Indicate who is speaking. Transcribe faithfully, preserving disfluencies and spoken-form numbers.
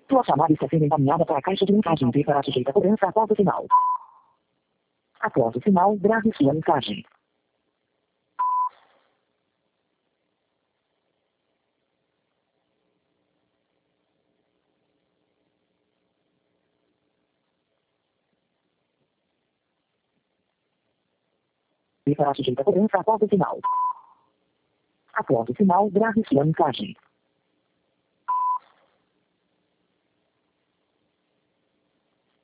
Speaker 1: Sua chamada está sendo encaminhada para a caixa de mensagem e será sujeita a cobrança após o sinal. Após o sinal, grave sua mensagem. E será sujeita a cobrança após o sinal. Após o sinal, grave sua mensagem.